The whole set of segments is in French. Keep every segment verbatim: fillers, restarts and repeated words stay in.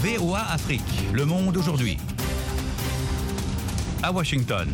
V O A Afrique, le monde aujourd'hui. À Washington.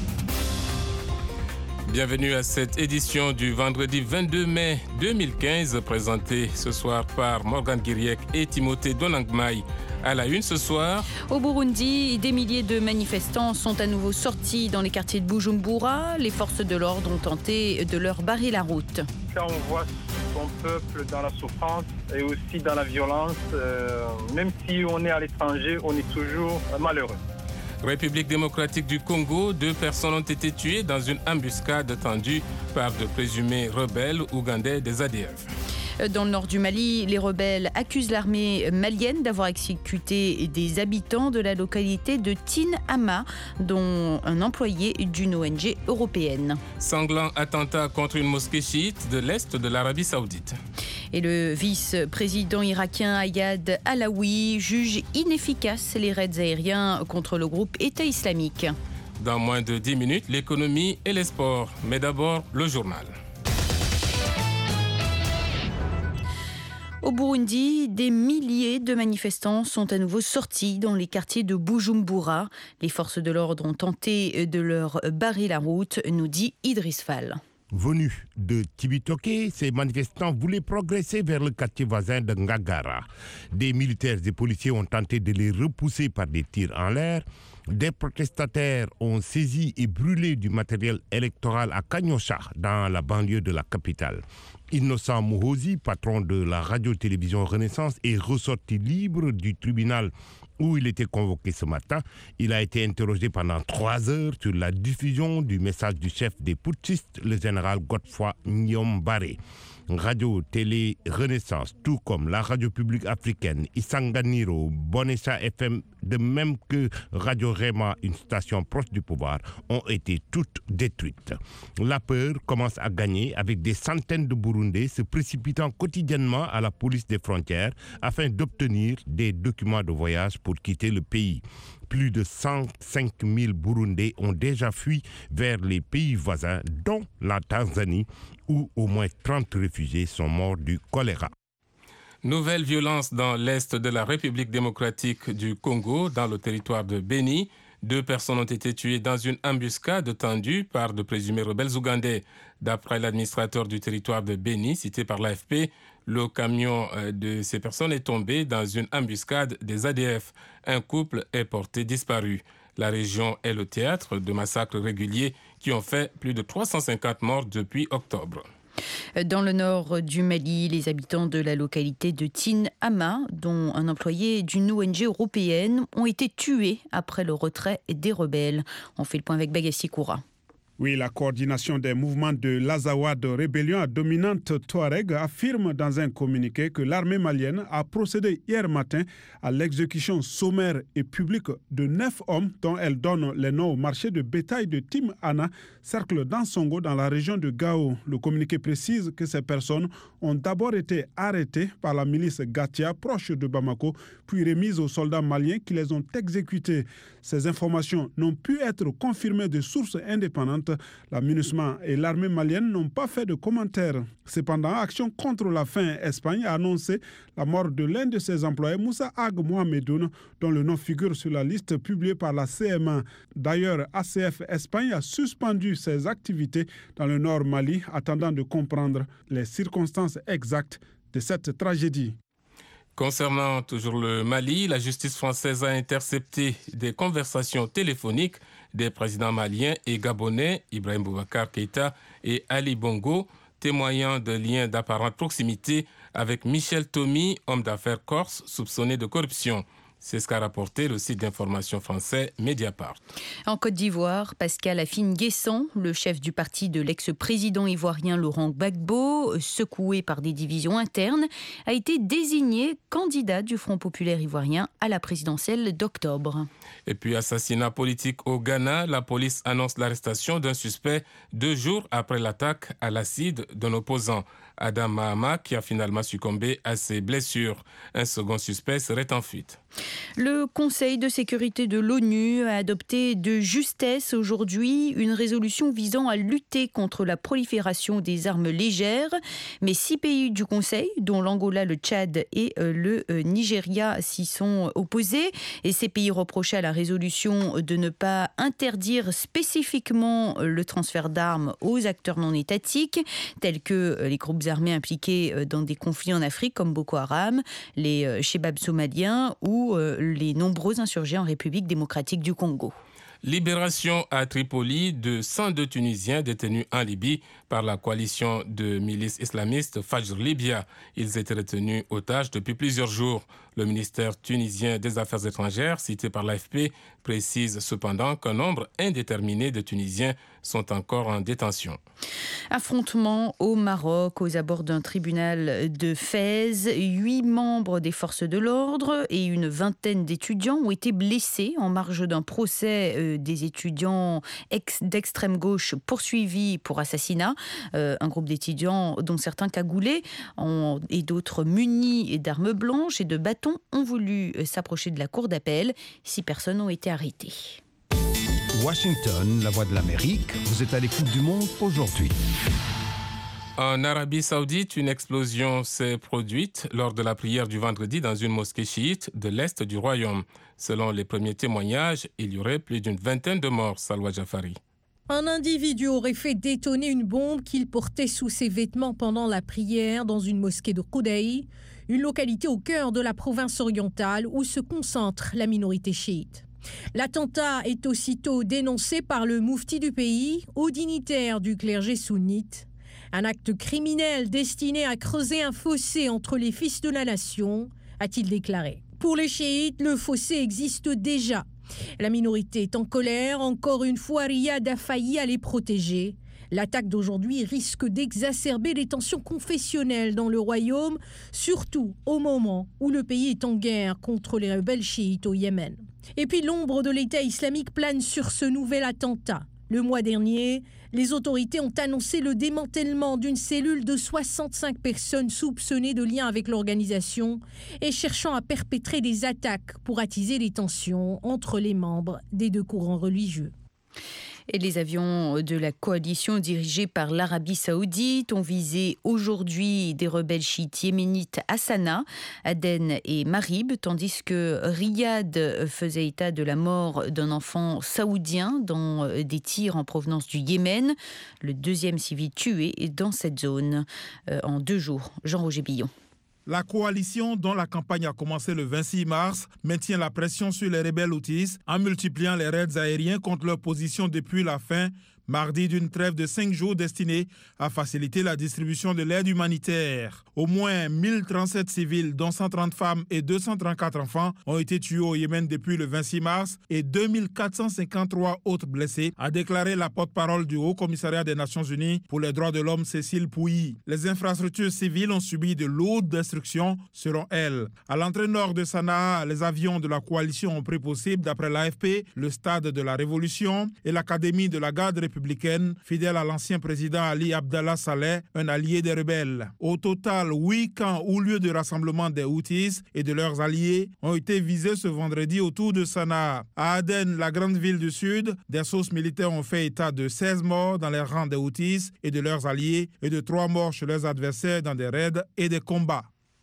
Bienvenue à cette édition du vendredi vingt-deux mai deux mille quinze, présentée ce soir par Morgan Guiriec et Timothée Donangmai. À la une ce soir. Au Burundi, des milliers de manifestants sont à nouveau sortis dans les quartiers de Bujumbura. Les forces de l'ordre ont tenté de leur barrer la route. Quand on voit son peuple dans la souffrance et aussi dans la violence, euh, même si on est à l'étranger, on est toujours malheureux. République démocratique du Congo, deux personnes ont été tuées dans une embuscade tendue par de présumés rebelles ougandais des A D F. Dans le nord du Mali, les rebelles accusent l'armée malienne d'avoir exécuté des habitants de la localité de Tin Ama, dont un employé d'une O N G européenne. Sanglant attentat contre une mosquée chiite de l'Est de l'Arabie Saoudite. Et le vice-président irakien Ayad Alaoui juge inefficaces les raids aériens contre le groupe État islamique. Dans moins de dix minutes, l'économie et les sports. Mais d'abord, le journal. Au Burundi, des milliers de manifestants sont à nouveau sortis dans les quartiers de Bujumbura. Les forces de l'ordre ont tenté de leur barrer la route, nous dit Idriss Fall. Venus de Cibitoke, ces manifestants voulaient progresser vers le quartier voisin de Ngagara. Des militaires et policiers ont tenté de les repousser par des tirs en l'air. Des protestataires ont saisi et brûlé du matériel électoral à Kanyosha, dans la banlieue de la capitale. Innocent Muhozi, patron de la radio-télévision Renaissance, est ressorti libre du tribunal où il était convoqué ce matin. Il a été interrogé pendant trois heures sur la diffusion du message du chef des putschistes, le général Godefroy Nyombare. Radio Télé Renaissance, tout comme la radio publique africaine Isanganiro, Bonessa F M, de même que Radio Rema, une station proche du pouvoir, ont été toutes détruites. La peur commence à gagner avec des centaines de Burundais se précipitant quotidiennement à la police des frontières afin d'obtenir des documents de voyage pour quitter le pays. Plus de cent cinq mille Burundais ont déjà fui vers les pays voisins, dont la Tanzanie, où au moins trente réfugiés sont morts du choléra. Nouvelle violence dans l'est de la République démocratique du Congo, dans le territoire de Beni. Deux personnes ont été tuées dans une embuscade tendue par de présumés rebelles ougandais. D'après l'administrateur du territoire de Beni, cité par l'A F P, le camion de ces personnes est tombé dans une embuscade des A D F. Un couple est porté disparu. La région est le théâtre de massacres réguliers qui ont fait plus de trois cent cinquante morts depuis octobre. Dans le nord du Mali, les habitants de la localité de Tin Ama, dont un employé d'une O N G européenne, ont été tués après le retrait des rebelles. On fait le point avec Bagassi Koura. Oui, la coordination des mouvements de l'Azawad, rébellion à dominante Touareg, affirme dans un communiqué que l'armée malienne a procédé hier matin à l'exécution sommaire et publique de neuf hommes dont elle donne les noms au marché de bétail de Tim Ana, cercle d'Ansongo dans la région de Gao. Le communiqué précise que ces personnes ont d'abord été arrêtées par la milice Gatia, proche de Bamako, puis remises aux soldats maliens qui les ont exécutées. Ces informations n'ont pu être confirmées de sources indépendantes. La MINUSMA et l'armée malienne n'ont pas fait de commentaires. Cependant, Action contre la faim Espagne a annoncé la mort de l'un de ses employés, Moussa Ag Mohamedoun, dont le nom figure sur la liste publiée par la C M A. D'ailleurs, A C F Espagne a suspendu ses activités dans le nord Mali, attendant de comprendre les circonstances exactes de cette tragédie. Concernant toujours le Mali, la justice française a intercepté des conversations téléphoniques des présidents maliens et gabonais, Ibrahim Boubacar Keïta et Ali Bongo, témoignant de liens d'apparente proximité avec Michel Thomy, homme d'affaires corse soupçonné de corruption. C'est ce qu'a rapporté le site d'information français Mediapart. En Côte d'Ivoire, Pascal Afine-Guessan, le chef du parti de l'ex-président ivoirien Laurent Gbagbo, secoué par des divisions internes, a été désigné candidat du Front populaire ivoirien à la présidentielle d'octobre. Et puis, assassinat politique au Ghana, la police annonce l'arrestation d'un suspect deux jours après l'attaque à l'acide d'un opposant. Adam Mahama, qui a finalement succombé à ses blessures. Un second suspect serait en fuite. Le Conseil de sécurité de l'ONU a adopté de justesse aujourd'hui une résolution visant à lutter contre la prolifération des armes légères. Mais six pays du Conseil, dont l'Angola, le Tchad et le Nigeria, s'y sont opposés. Et ces pays reprochaient à la résolution de ne pas interdire spécifiquement le transfert d'armes aux acteurs non étatiques, tels que les groupes armés impliqués dans des conflits en Afrique comme Boko Haram, les Chebabs somaliens ou les nombreux insurgés en République démocratique du Congo. Libération à Tripoli de cent deux Tunisiens détenus en Libye par la coalition de milices islamistes Fajr Libya. Ils étaient retenus otages depuis plusieurs jours. Le ministère tunisien des Affaires étrangères, cité par l'A F P, précise cependant qu'un nombre indéterminé de Tunisiens sont encore en détention. Affrontement au Maroc, aux abords d'un tribunal de Fès. Huit membres des forces de l'ordre et une vingtaine d'étudiants ont été blessés en marge d'un procès des étudiants ex- d'extrême gauche poursuivis pour assassinat. Euh, un groupe d'étudiants, dont certains cagoulés ont, et d'autres munis d'armes blanches et de bâtons, ont voulu s'approcher de la cour d'appel. Six personnes ont été arrêtées. Washington, la voix de l'Amérique, vous êtes à l'écoute du monde aujourd'hui. En Arabie Saoudite, une explosion s'est produite lors de la prière du vendredi dans une mosquée chiite de l'Est du royaume. Selon les premiers témoignages, il y aurait plus d'une vingtaine de morts, Salwa Jafari. Un individu aurait fait détonner une bombe qu'il portait sous ses vêtements pendant la prière dans une mosquée de Qudai, une localité au cœur de la province orientale où se concentre la minorité chiite. L'attentat est aussitôt dénoncé par le moufti du pays, haut dignitaire du clergé sunnite. Un acte criminel destiné à creuser un fossé entre les fils de la nation, a-t-il déclaré. Pour les chiites, le fossé existe déjà. La minorité est en colère. Encore une fois, Riyad a failli à les protéger. L'attaque d'aujourd'hui risque d'exacerber les tensions confessionnelles dans le royaume, surtout au moment où le pays est en guerre contre les rebelles chiites au Yémen. Et puis l'ombre de l'État islamique plane sur ce nouvel attentat. Le mois dernier, les autorités ont annoncé le démantèlement d'une cellule de soixante-cinq personnes soupçonnées de lien avec l'organisation et cherchant à perpétrer des attaques pour attiser les tensions entre les membres des deux courants religieux. Et les avions de la coalition dirigée par l'Arabie Saoudite ont visé aujourd'hui des rebelles chiites yéménites à Sanaa, Aden et Marib, tandis que Riyad faisait état de la mort d'un enfant saoudien dans des tirs en provenance du Yémen, le deuxième civil tué dans cette zone en deux jours. Jean-Roger Billon. La coalition, dont la campagne a commencé le vingt-six mars, maintient la pression sur les rebelles houthis en multipliant les raids aériens contre leur position depuis la fin mardi d'une trêve de cinq jours destinée à faciliter la distribution de l'aide humanitaire. Au moins mille trente-sept civils, dont cent trente femmes et deux cent trente-quatre enfants, ont été tués au Yémen depuis le vingt-six mars et deux mille quatre cent cinquante-trois autres blessés, a déclaré la porte-parole du Haut Commissariat des Nations Unies pour les droits de l'homme, Cécile Pouilly. Les infrastructures civiles ont subi de lourdes destructions, selon elle. À l'entrée nord de Sanaa, les avions de la coalition ont pris possible, d'après l'A F P, le stade de la Révolution et l'académie de la garde républicaine, fidèle à l'ancien président Ali Abdallah Saleh, un allié des rebelles. Au total, huit camps ou lieux de rassemblement des Houthis et de leurs alliés ont été visés ce vendredi autour de Sanaa. À Aden, la grande ville du sud, des sources militaires ont fait état de seize morts dans les rangs des Houthis et de leurs alliés et de trois morts chez leurs adversaires dans des raids et des combats.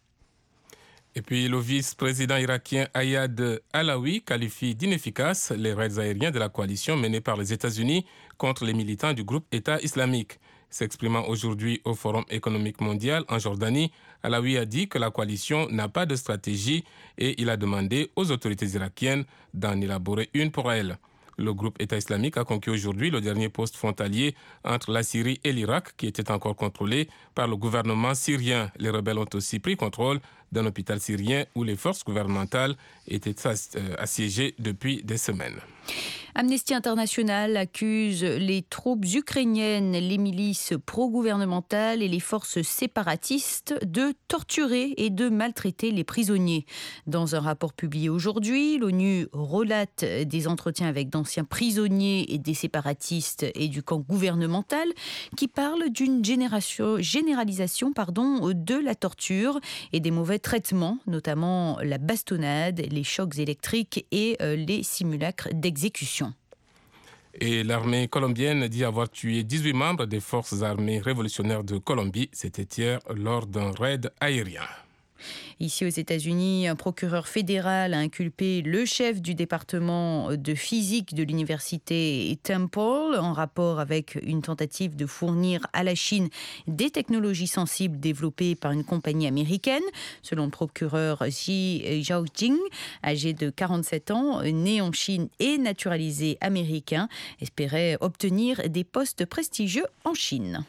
Et puis le vice-président irakien Ayad Alaoui qualifie d'inefficaces les raids aériens de la coalition menée par les États-Unis contre les militants du groupe État islamique. S'exprimant aujourd'hui au Forum économique mondial en Jordanie, Alaoui a dit que la coalition n'a pas de stratégie et il a demandé aux autorités irakiennes d'en élaborer une pour elle. Le groupe État islamique a conquis aujourd'hui le dernier poste frontalier entre la Syrie et l'Irak, qui était encore contrôlé par le gouvernement syrien. Les rebelles ont aussi pris contrôle d'un hôpital syrien où les forces gouvernementales étaient assiégées depuis des semaines. Amnesty International accuse les troupes ukrainiennes, les milices pro-gouvernementales et les forces séparatistes de torturer et de maltraiter les prisonniers. Dans un rapport publié aujourd'hui, l'ONU relate des entretiens avec d'anciens prisonniers et des séparatistes et du camp gouvernemental qui parlent d'une génération, généralisation pardon, de la torture et des mauvais traitements, notamment la bastonnade, les chocs électriques et les simulacres d'exécution. Et l'armée colombienne dit avoir tué dix-huit membres des forces armées révolutionnaires de Colombie. C'était hier lors d'un raid aérien. Ici aux États-Unis, un procureur fédéral a inculpé le chef du département de physique de l'université Temple en rapport avec une tentative de fournir à la Chine des technologies sensibles développées par une compagnie américaine. Selon le procureur Xi Zhaojing, âgé de quarante-sept ans, né en Chine et naturalisé américain, espérait obtenir des postes prestigieux en Chine.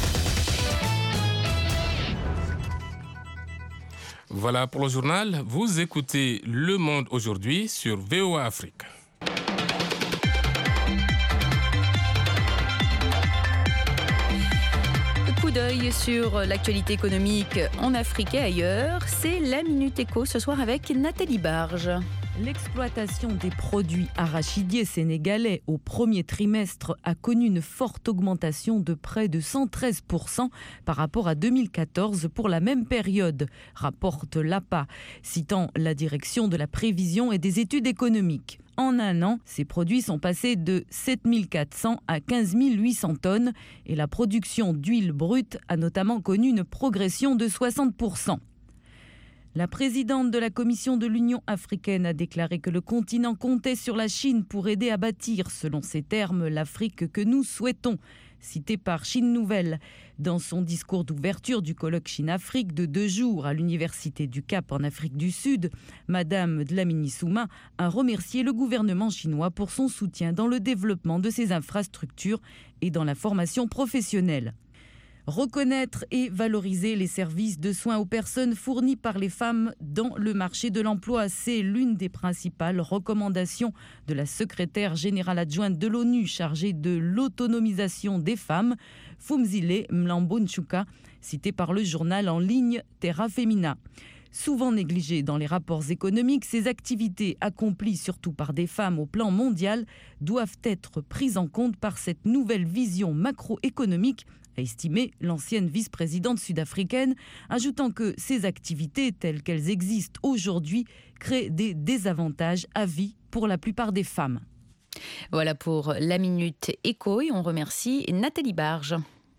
Voilà pour le journal. Vous écoutez Le Monde aujourd'hui sur V O A Afrique. Coup d'œil sur l'actualité économique en Afrique et ailleurs. C'est la Minute Éco ce soir avec Nathalie Barge. L'exploitation des produits arachidiers sénégalais au premier trimestre a connu une forte augmentation de près de cent treize pour cent par rapport à deux mille quatorze pour la même période, rapporte l'A P A, citant la direction de la prévision et des études économiques. En un an, ces produits sont passés de sept mille quatre cents à quinze mille huit cents tonnes et la production d'huile brute a notamment connu une progression de soixante pour cent. La présidente de la Commission de l'Union africaine a déclaré que le continent comptait sur la Chine pour aider à bâtir, selon ses termes, l'Afrique que nous souhaitons, cité par Chine Nouvelle. Dans son discours d'ouverture du colloque Chine-Afrique de deux jours à l'Université du Cap en Afrique du Sud, Madame Dlamini Souma a remercié le gouvernement chinois pour son soutien dans le développement de ses infrastructures et dans la formation professionnelle. Reconnaître et valoriser les services de soins aux personnes fournis par les femmes dans le marché de l'emploi, c'est l'une des principales recommandations de la secrétaire générale adjointe de l'ONU chargée de l'autonomisation des femmes, Phumzile Mlambo-Ntchouka, citée par le journal en ligne Terra Femina. Souvent négligées dans les rapports économiques, ces activités accomplies surtout par des femmes au plan mondial doivent être prises en compte par cette nouvelle vision macroéconomique, a estimé l'ancienne vice-présidente sud-africaine, ajoutant que ces activités telles qu'elles existent aujourd'hui créent des désavantages à vie pour la plupart des femmes. Voilà pour la Minute Éco et on remercie Nathalie Barge.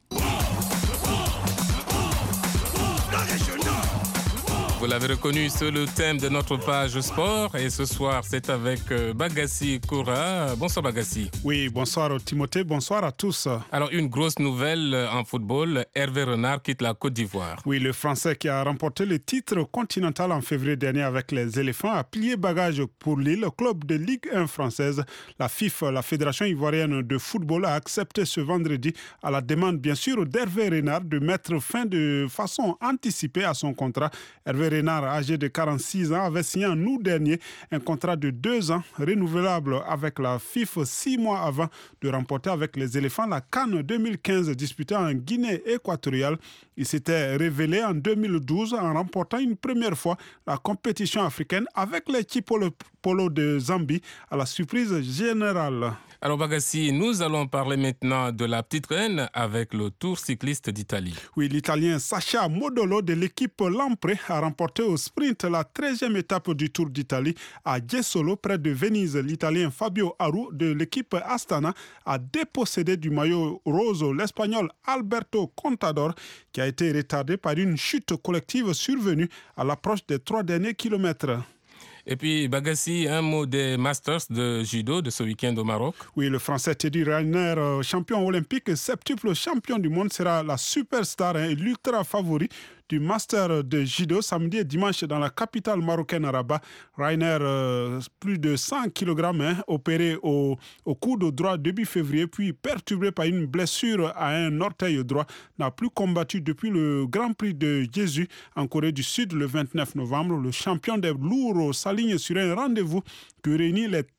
Vous l'avez reconnu, c'est le thème de notre page sport. Et ce soir, c'est avec Bagassi Koura. Bonsoir Bagassi. Oui, bonsoir Timothée, bonsoir à tous. Alors, une grosse nouvelle en football. Hervé Renard quitte la Côte d'Ivoire. Oui, le Français qui a remporté le titre continental en février dernier avec les éléphants a plié bagage pour Lille, club de Ligue un française. La FIFA, la Fédération ivoirienne de football, a accepté ce vendredi, à la demande bien sûr d'Hervé Renard, de mettre fin de façon anticipée à son contrat. Hervé Renard, âgé de quarante-six ans, avait signé en août dernier un contrat de deux ans renouvelable avec la FIFA six mois avant de remporter avec les éléphants la CAN deux mille quinze disputée en Guinée équatoriale. Il s'était révélé en deux mille douze en remportant une première fois la compétition africaine avec l'équipe polo, polo de Zambie à la surprise générale. Alors Bagassi, nous allons parler maintenant de la petite reine avec le Tour cycliste d'Italie. Oui, l'Italien Sacha Modolo de l'équipe Lampre a remporté au sprint la treizième étape du Tour d'Italie à Jesolo, près de Venise. L'Italien Fabio Aru de l'équipe Astana a dépossédé du maillot rose l'Espagnol Alberto Contador, qui a été retardé par une chute collective survenue à l'approche des trois derniers kilomètres. Et puis, Bagassi, un mot des Masters de judo de ce week-end au Maroc. Oui, le Français Teddy Riner, champion olympique, septuple champion du monde, sera la superstar et l'ultra favori du Master de judo samedi et dimanche dans la capitale marocaine Rabat. Rainer, euh, plus de cent kilogrammes, hein, opéré au, au coude droit début février, puis perturbé par une blessure à un orteil droit, n'a plus combattu depuis le Grand Prix de Jeju en Corée du Sud le vingt-neuf novembre. Le champion des lourds s'aligne sur un rendez-vous qui réunit les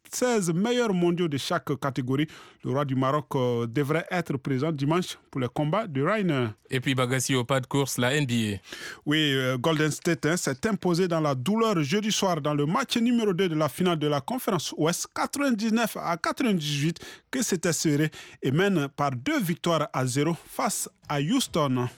seize meilleurs mondiaux de chaque catégorie. Le roi du Maroc euh, devrait être présent dimanche pour les combats de Ryanair. Et puis Bagassi au pas de course, la N B A. Oui, euh, Golden State hein, s'est imposé dans la douleur jeudi soir dans le match numéro deux de la finale de la conférence Ouest, quatre-vingt-dix-neuf à quatre-vingt-dix-huit, que c'était serré, et mène par deux victoires à zéro face à Houston.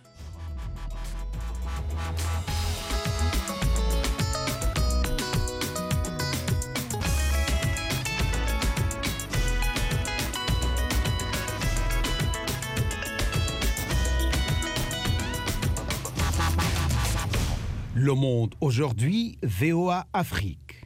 Le Monde aujourd'hui, V O A Afrique.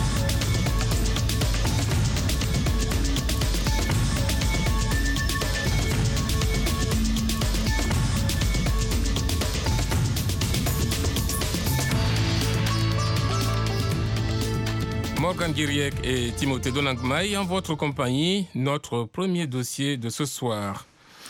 Morgan Guiriec et Timothée Donangmaï en votre compagnie, notre premier dossier de ce soir.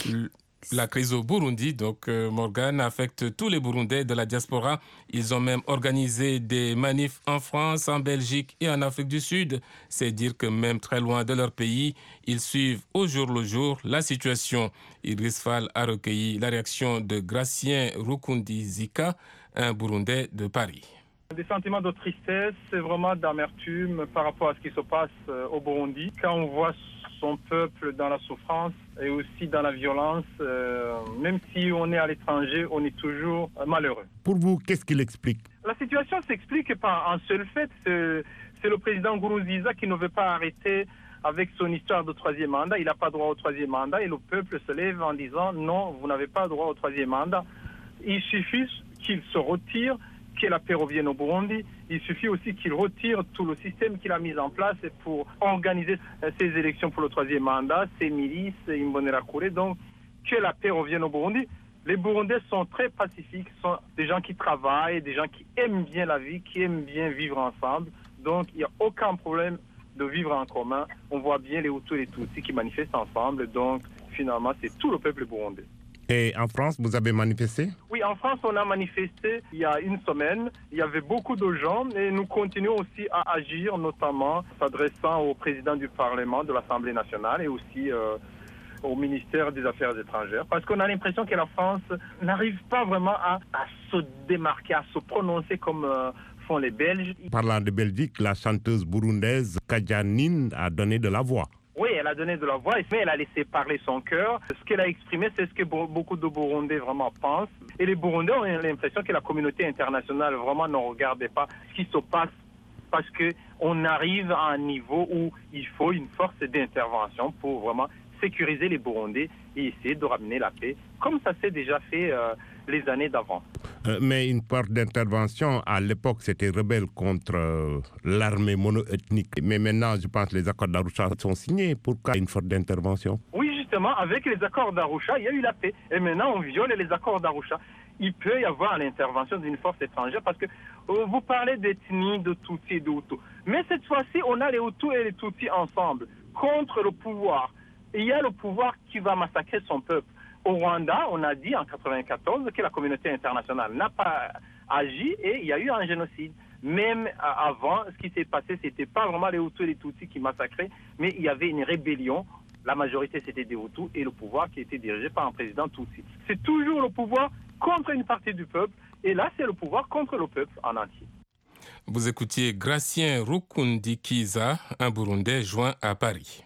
La crise au Burundi, donc euh, Morgan, affecte tous les Burundais de la diaspora. Ils ont même organisé des manifs en France, en Belgique et en Afrique du Sud. C'est dire que même très loin de leur pays, ils suivent au jour le jour la situation. Iris Fall a recueilli la réaction de Gracien Rukundizika, un Burundais de Paris. Des sentiments de tristesse, c'est vraiment d'amertume par rapport à ce qui se passe au Burundi. Quand on voit son peuple dans la souffrance et aussi dans la violence, euh, même si on est à l'étranger, on est toujours malheureux. Pour vous, qu'est-ce qu'il explique? La situation s'explique par un seul fait, c'est, c'est le président Nkurunziza qui ne veut pas arrêter avec son histoire de troisième mandat. Il n'a pas droit au troisième mandat et le peuple se lève en disant non, vous n'avez pas droit au troisième mandat. Il suffit qu'il se retire, que la paix revienne au Burundi. Il suffit aussi qu'il retire tout le système qu'il a mis en place pour organiser ces élections pour le troisième mandat, ces milices, Imbonerakure. Donc, que la paix revienne au Burundi. Les Burundais sont très pacifiques, sont des gens qui travaillent, des gens qui aiment bien la vie, qui aiment bien vivre ensemble. Donc, il n'y a aucun problème de vivre en commun. On voit bien les Hutus et les Tutsis qui manifestent ensemble. Donc, finalement, c'est tout le peuple burundais. Et en France, vous avez manifesté? Oui, en France, on a manifesté il y a une semaine. Il y avait beaucoup de gens et nous continuons aussi à agir, notamment s'adressant au président du Parlement, de l'Assemblée nationale et aussi euh, au ministère des Affaires étrangères. Parce qu'on a l'impression que la France n'arrive pas vraiment à, à se démarquer, à se prononcer comme euh, font les Belges. Parlant de Belgique, la chanteuse burundaise Kadjanine a donné de la voix. Oui, elle a donné de la voix, mais elle a laissé parler son cœur. Ce qu'elle a exprimé, c'est ce que beaucoup de Burundais vraiment pensent. Et les Burundais ont l'impression que la communauté internationale vraiment ne regardait pas ce qui se passe parce qu'on arrive à un niveau où il faut une force d'intervention pour vraiment sécuriser les Burundais et essayer de ramener la paix, comme ça s'est déjà fait euh, les années d'avant. Euh, mais une force d'intervention, à l'époque, c'était rebelle contre euh, l'armée mono-ethnique. Mais maintenant, je pense que les accords d'Arusha sont signés. Pourquoi une force d'intervention? Oui, justement, avec les accords d'Arusha, il y a eu la paix. Et maintenant, on viole les accords d'Arusha. Il peut y avoir l'intervention d'une force étrangère parce que euh, vous parlez d'ethnie, de Tutsi et de Hutu. Mais cette fois-ci, on a les Hutus et les Tutsis ensemble contre le pouvoir. Et il y a le pouvoir qui va massacrer son peuple. Au Rwanda, on a dit en quatre-vingt-quatorze que la communauté internationale n'a pas agi et il y a eu un génocide. Même avant, ce qui s'est passé, ce n'était pas vraiment les Hutus et les Tutsis qui massacraient, mais il y avait une rébellion. La majorité, c'était des Hutus et le pouvoir qui était dirigé par un président Tutsi. C'est toujours le pouvoir contre une partie du peuple et là, c'est le pouvoir contre le peuple en entier. Vous écoutiez Gracien Rukundikiza, un Burundais joint à Paris.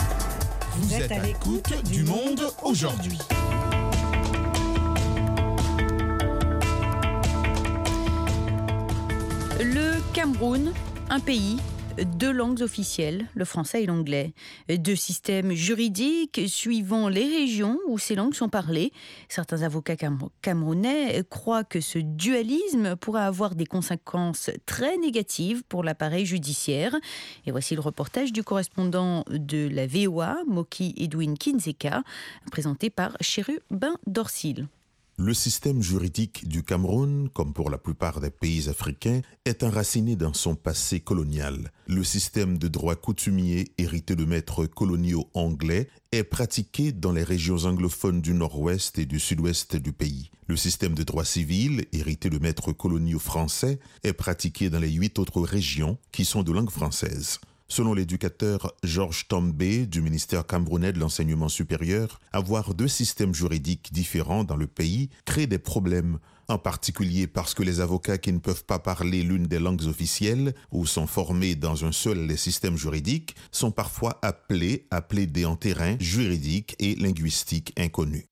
Vous êtes à l'écoute du Monde aujourd'hui. Le Cameroun, un pays, deux langues officielles, le français et l'anglais. Deux systèmes juridiques suivant les régions où ces langues sont parlées. Certains avocats camerounais croient que ce dualisme pourrait avoir des conséquences très négatives pour l'appareil judiciaire. Et voici le reportage du correspondant de la V O A, Moki Edwin Kinzeka, présenté par Chérubin Dorsil. Le système juridique du Cameroun, comme pour la plupart des pays africains, est enraciné dans son passé colonial. Le système de droit coutumier hérité de maîtres coloniaux anglais est pratiqué dans les régions anglophones du nord-ouest et du sud-ouest du pays. Le système de droit civil, hérité de maîtres coloniaux français, est pratiqué dans les huit autres régions qui sont de langue française. Selon l'éducateur Georges Tombé du ministère camerounais de l'enseignement supérieur, avoir deux systèmes juridiques différents dans le pays crée des problèmes, en particulier parce que les avocats qui ne peuvent pas parler l'une des langues officielles ou sont formés dans un seul des systèmes juridiques sont parfois appelés à plaider en terrain juridique et linguistique inconnu.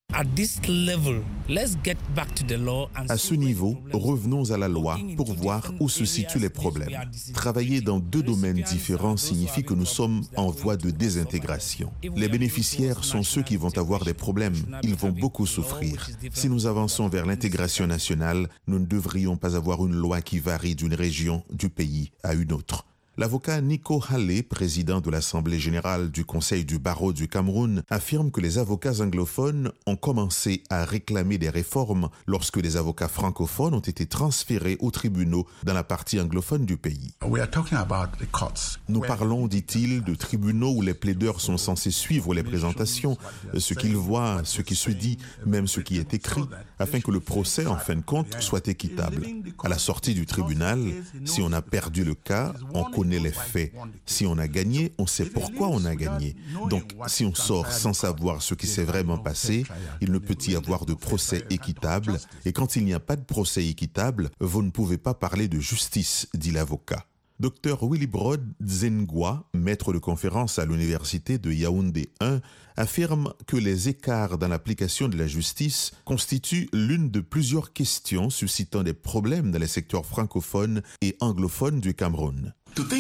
À ce niveau, revenons à la loi pour voir où se situent les problèmes. Travailler dans deux domaines différents signifie que nous sommes en voie de désintégration. Les bénéficiaires sont ceux qui vont avoir des problèmes. Ils vont beaucoup souffrir. Si nous avançons vers l'intégration nationale, nous ne devrions pas avoir une loi qui varie d'une région du pays à une autre. L'avocat Nico Hallé, président de l'Assemblée générale du Conseil du barreau du Cameroun, affirme que les avocats anglophones ont commencé à réclamer des réformes lorsque les avocats francophones ont été transférés aux tribunaux dans la partie anglophone du pays. Nous parlons, dit-il, de tribunaux où les plaideurs sont censés suivre les présentations, ce qu'ils voient, ce qui se dit, même ce qui est écrit, afin que le procès, en fin de compte, soit équitable. À la sortie du tribunal, si on a perdu le cas, on connaît les faits. Si on a gagné, on sait pourquoi on a gagné. Donc, si on sort sans savoir ce qui s'est vraiment passé, il ne peut y avoir de procès équitable. Et quand il n'y a pas de procès équitable, vous ne pouvez pas parler de justice, dit l'avocat. Docteur Willibrod Zengwa, maître de conférence à l'université de Yaoundé un, affirme que les écarts dans l'application de la justice constituent l'une de plusieurs questions suscitant des problèmes dans les secteurs francophones et anglophones du Cameroun.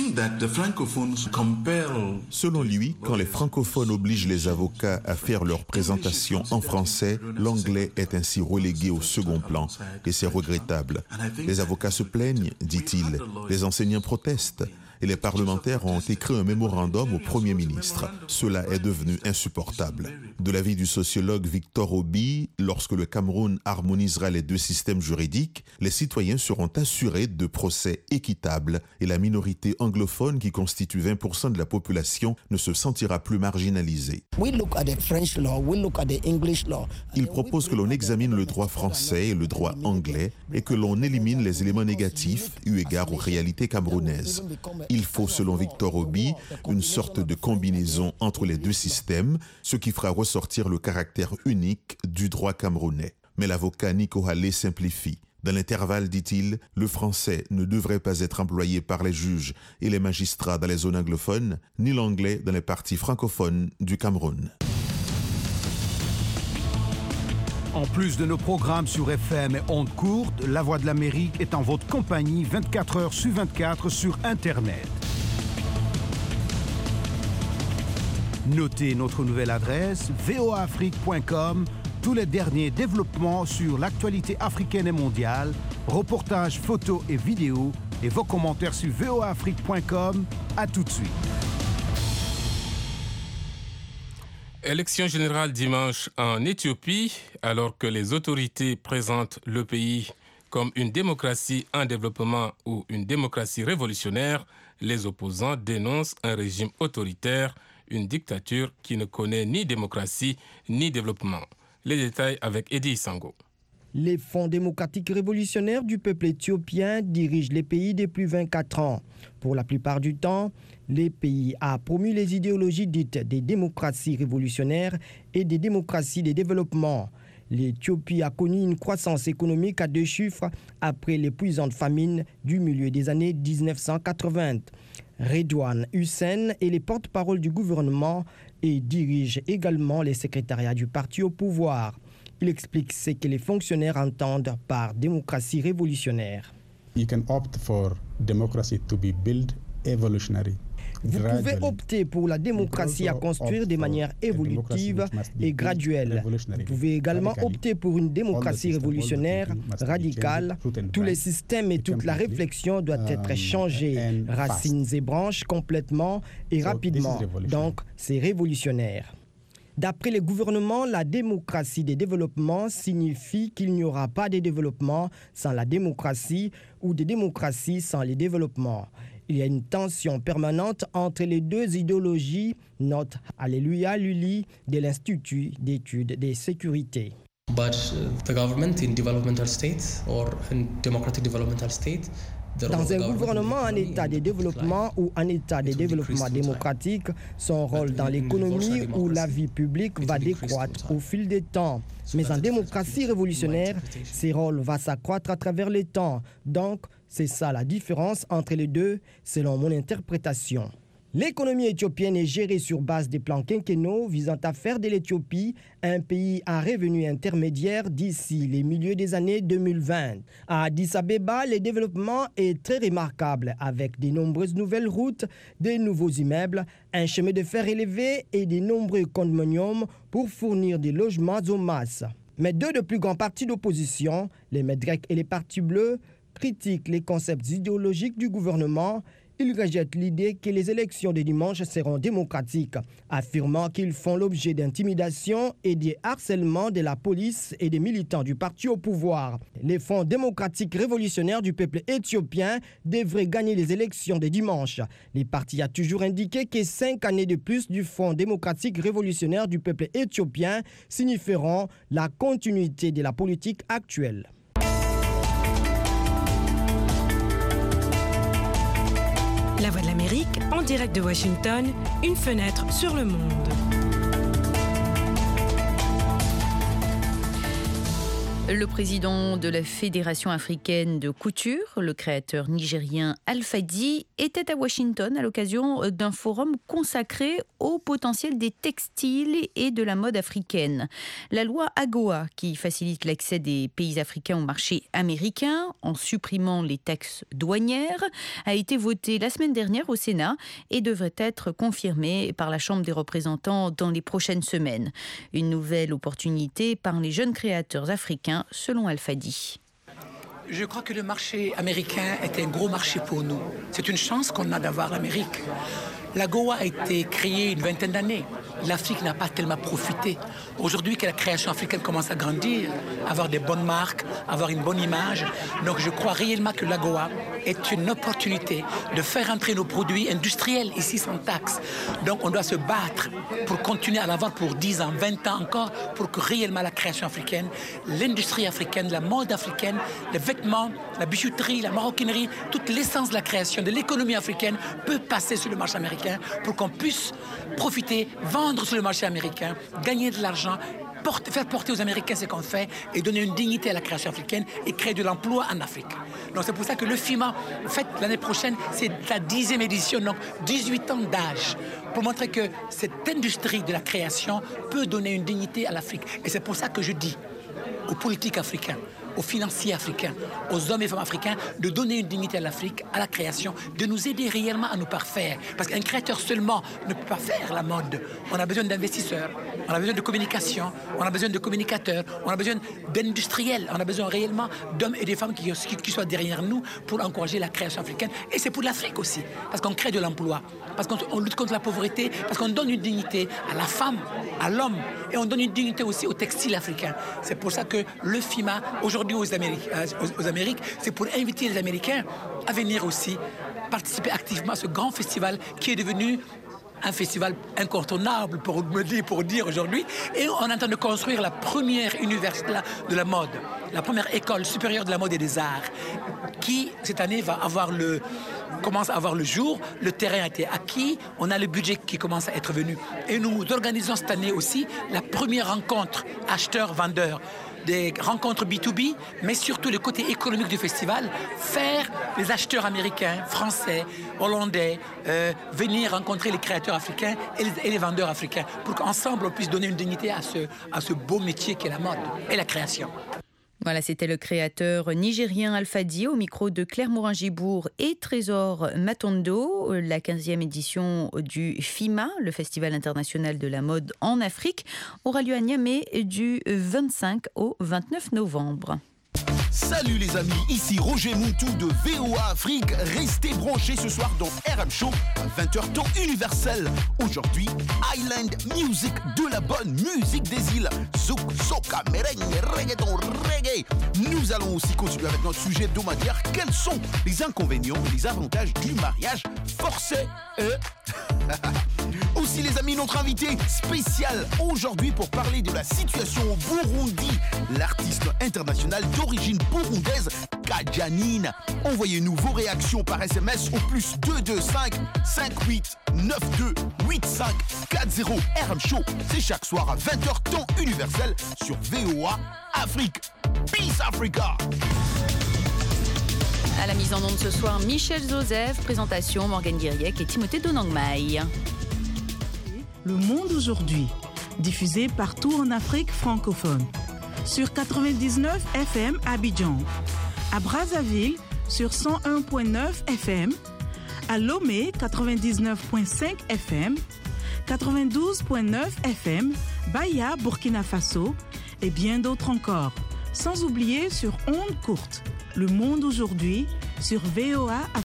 Selon lui, quand les francophones obligent les avocats à faire leur présentation en français, l'anglais est ainsi relégué au second plan, et c'est regrettable. Les avocats se plaignent, dit-il, les enseignants protestent, et les parlementaires ont écrit un mémorandum au Premier ministre. Cela est devenu insupportable. De l'avis du sociologue Victor Obi, lorsque le Cameroun harmonisera les deux systèmes juridiques, les citoyens seront assurés de procès équitables et la minorité anglophone qui constitue vingt pour cent de la population ne se sentira plus marginalisée. Il propose que l'on examine le droit français et le droit anglais et que l'on élimine les éléments négatifs eu égard aux réalités camerounaises. Il faut, selon Victor Obi, une sorte de combinaison entre les deux systèmes, ce qui fera ressortir le caractère unique du droit camerounais. Mais l'avocat Nico Hallé simplifie. Dans l'intervalle, dit-il, le français ne devrait pas être employé par les juges et les magistrats dans les zones anglophones, ni l'anglais dans les parties francophones du Cameroun. En plus de nos programmes sur F M et ondes courtes, La Voix de l'Amérique est en votre compagnie vingt-quatre heures sur vingt-quatre sur Internet. Notez notre nouvelle adresse v o a afrique point com. Tous les derniers développements sur l'actualité africaine et mondiale, reportages, photos et vidéos, et vos commentaires sur v o a afrique point com. À tout de suite. Élection générale dimanche en Éthiopie, alors que les autorités présentent le pays comme une démocratie en développement ou une démocratie révolutionnaire, les opposants dénoncent un régime autoritaire, une dictature qui ne connaît ni démocratie ni développement. Les détails avec Eddie Sango. Les Fonds démocratiques révolutionnaires du peuple éthiopien dirigent les pays depuis vingt-quatre ans. Pour la plupart du temps, les pays a promu les idéologies dites des démocraties révolutionnaires et des démocraties de développement. L'Éthiopie a connu une croissance économique à deux chiffres après l'épuisante famine du milieu des années dix-neuf cent quatre-vingts. Redouane Hussein est le porte-parole du gouvernement et dirige également les secrétariats du parti au pouvoir. Il explique ce que les fonctionnaires entendent par démocratie révolutionnaire. You can opt for democracy to be built evolutionary. Vous pouvez opter pour la démocratie à construire de manière évolutive et graduelle. Vous pouvez également opter pour une démocratie révolutionnaire radicale. Tous les systèmes et toute la réflexion doivent être changés, racines et branches complètement et rapidement. Donc, c'est révolutionnaire. D'après les gouvernements, la démocratie des développements signifie qu'il n'y aura pas de développement sans la démocratie ou de démocratie sans le développement. Il y a une tension permanente entre les deux idéologies, note Alléluia Luli de l'Institut d'études de sécurité. But the government in developmental states or in democratic developmental state Dans un gouvernement en état de développement ou en état de développement démocratique, son rôle dans l'économie ou la vie publique va décroître au fil des temps. Mais en démocratie révolutionnaire, ses rôles vont s'accroître à travers le temps. Donc, c'est ça la différence entre les deux, selon mon interprétation. L'économie éthiopienne est gérée sur base des plans quinquennaux visant à faire de l'Éthiopie un pays à revenu intermédiaire d'ici les milieux des années deux mille vingt. À Addis Abeba, le développement est très remarquable avec de nombreuses nouvelles routes, de nouveaux immeubles, un chemin de fer élevé et de nombreux condominiums pour fournir des logements en masse. Mais deux des plus grands partis d'opposition, les Medrek et les Partis bleus, critiquent les concepts idéologiques du gouvernement. Ils rejettent l'idée que les élections de dimanche seront démocratiques, affirmant qu'ils font l'objet d'intimidation et de harcèlement de la police et des militants du parti au pouvoir. Les Fonds démocratiques révolutionnaires du peuple éthiopien devraient gagner les élections de dimanche. Le parti a toujours indiqué que cinq années de plus du Fonds démocratique révolutionnaire du peuple éthiopien signifieront la continuité de la politique actuelle. La Voix de l'Amérique, en direct de Washington, une fenêtre sur le monde. Le président de la Fédération africaine de couture, le créateur nigérien Alpha Dy, était à Washington à l'occasion d'un forum consacré au potentiel des textiles et de la mode africaine. La loi AGOA, qui facilite l'accès des pays africains au marché américain en supprimant les taxes douanières, a été votée la semaine dernière au Sénat et devrait être confirmée par la Chambre des représentants dans les prochaines semaines. Une nouvelle opportunité par les jeunes créateurs africains, selon Alpha Dy. Je crois que le marché américain est un gros marché pour nous. C'est une chance qu'on a d'avoir l'Amérique. L'AGOA a été créée une vingtaine d'années. L'Afrique n'a pas tellement profité. Aujourd'hui que la création africaine commence à grandir, avoir des bonnes marques, avoir une bonne image, donc je crois réellement que l'AGOA est une opportunité de faire entrer nos produits industriels ici sans taxe. Donc on doit se battre pour continuer à l'avoir pour dix ans, vingt ans encore, pour que réellement la création africaine, l'industrie africaine, la mode africaine, les vêtements, la bijouterie, la maroquinerie, toute l'essence de la création, de l'économie africaine peut passer sur le marché américain pour qu'on puisse profiter, vendre sur le marché américain, gagner de l'argent, porter, faire porter aux Américains ce qu'on fait et donner une dignité à la création africaine et créer de l'emploi en Afrique. Donc c'est pour ça que le FIMA, en fait, l'année prochaine, c'est la dixième édition, donc dix-huit ans d'âge, pour montrer que cette industrie de la création peut donner une dignité à l'Afrique. Et c'est pour ça que je dis aux politiques africains, aux financiers africains, aux hommes et femmes africains, de donner une dignité à l'Afrique, à la création, de nous aider réellement à nous parfaire. Parce qu'un créateur seulement ne peut pas faire la mode. On a besoin d'investisseurs, on a besoin de communication, on a besoin de communicateurs, on a besoin d'industriels, on a besoin réellement d'hommes et de femmes qui, qui, qui soient derrière nous pour encourager la création africaine. Et c'est pour l'Afrique aussi, parce qu'on crée de l'emploi, parce qu'on lutte contre la pauvreté, parce qu'on donne une dignité à la femme, à l'homme, et on donne une dignité aussi au textile africain. C'est pour ça que le FIMA, aujourd'hui, Aux Amériques, aux, aux Amériques, c'est pour inviter les Américains à venir aussi participer activement à ce grand festival qui est devenu un festival incontournable pour me dire, pour dire aujourd'hui. Et on est en train de construire la première université de la mode, la première école supérieure de la mode et des arts, qui cette année va avoir le commence à avoir le jour. Le terrain a été acquis, on a le budget qui commence à être venu. Et nous organisons cette année aussi la première rencontre acheteurs-vendeurs, des rencontres B deux B, mais surtout le côté économique du festival, faire les acheteurs américains, français, hollandais, euh, venir rencontrer les créateurs africains et les, et les vendeurs africains, pour qu'ensemble on puisse donner une dignité à ce, à ce beau métier qu'est la mode et la création. Voilà, c'était le créateur nigérien Alpha Dy au micro de Claire Morin-Gibourg et Trésor Matondo. La quinzième édition du FIMA, le Festival international de la mode en Afrique, aura lieu à Niamey du vingt-cinq au vingt-neuf novembre. Salut les amis, ici Roger Moutou de V O A Afrique. Restez branchés ce soir dans R M Show à vingt heures temps universel. Aujourd'hui, Island Music, de la bonne musique des îles. Zouk, soca, merengue, reggaeton, reggae. Nous allons aussi continuer avec notre sujet hebdomadaire. Quels sont les inconvénients et les avantages du mariage forcé euh... Aussi les amis, notre invité spécial aujourd'hui pour parler de la situation au Burundi. L'artiste international d'origine burundaise Kadjanine. Envoyez-nous vos réactions par S M S au plus deux deux cinq cinq huit neuf deux huit cinq quatre zéro. R M Show, c'est chaque soir à vingt heures temps universel sur V O A Afrique. Peace Africa. À la mise en onde ce soir, Michel Joseph, présentation Morgane Guiriec et Timothée Donangmai. Le monde aujourd'hui, diffusé partout en Afrique francophone. Sur quatre-vingt-dix-neuf F M à Abidjan, à Brazzaville sur cent un virgule neuf F M, à Lomé quatre-vingt-dix-neuf virgule cinq F M, quatre-vingt-douze virgule neuf F M, Baya, Burkina Faso et bien d'autres encore. Sans oublier sur ondes courtes, Le monde aujourd'hui sur V O A